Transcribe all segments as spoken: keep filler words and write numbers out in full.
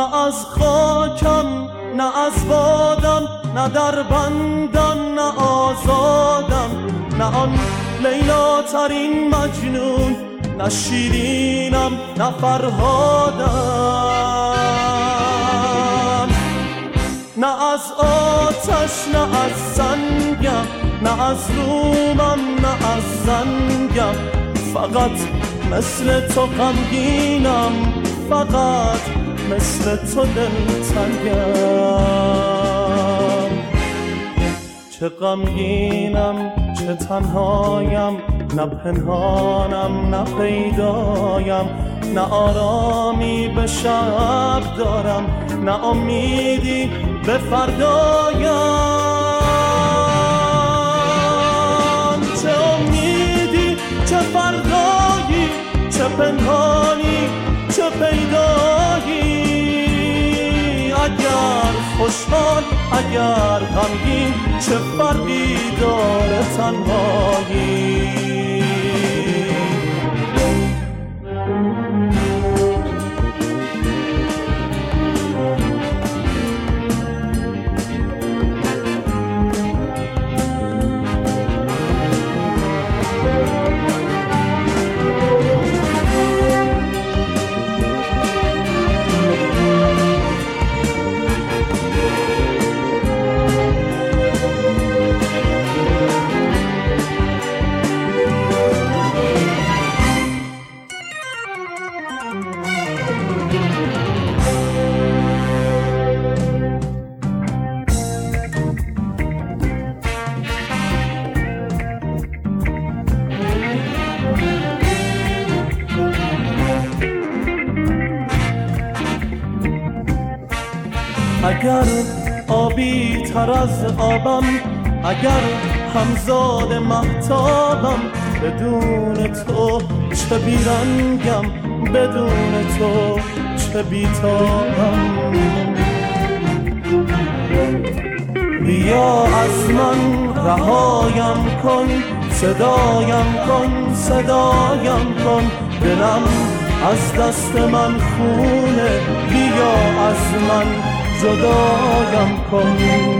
نه از خاکم نه از بادم، نه در بندم نه آزادم، نه آن لیلا ترین مجنون، نه شیرینم نه فرهادم. نه از آتش نه از سنگم، نه از رومم نه از زنگم، فقط مثل تو غمگینم، فقط مثل تو دلتنگم. چه غمگینم چه تنهایم، نه پنهانم نه پیدایم، نه آرامی به شب دارم، نه امیدی به فردایم. چه امیدی چه فردایی، چه پنهانی چه پیدایی، اگر خوشحال اگر غمگین، چه فرقی داره تنهایی. اگر آبی تر از آبم، اگر همزاد مهتابم، بدون تو چه بیرنگم، بدون تو چه بیتابم. بیا از من رهایم کن، صدایم کن صدایم کن، دلم از دست من خونه، بیا از من جدایم کن.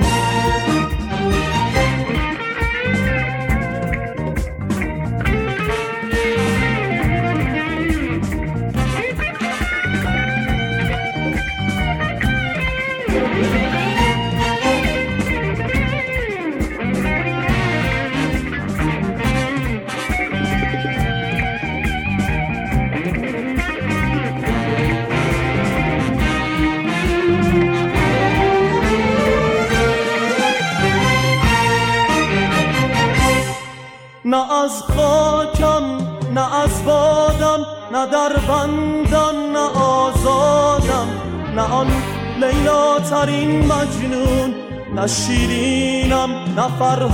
نه از خاکم نه از بادم، نه در بندم نه آزادم، نه آن لیلا ترین مجنون، نه شیرینم نه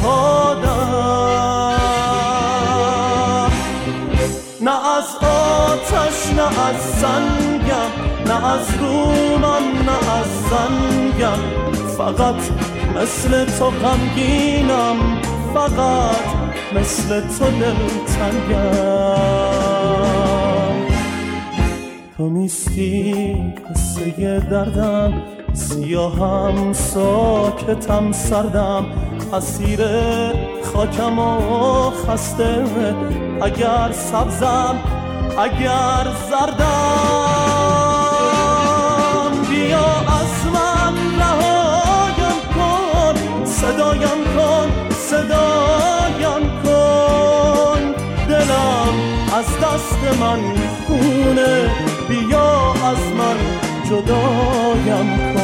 فرهادم. نه از آتش نه از سنگم، نه از رومم نه از زنگم، فقط مثل تو غمگینم، فقط مثل تو دلتنگم. تو نیستی قصه دردم، سیاهم ساکتم سردم، اسیر خاکم و خسته، اگر سبزم اگر زردم. بیا از من رهایم کن، صدایم کن صدایم کن، دلم از دست من خونه، بیا از من جدایم کن.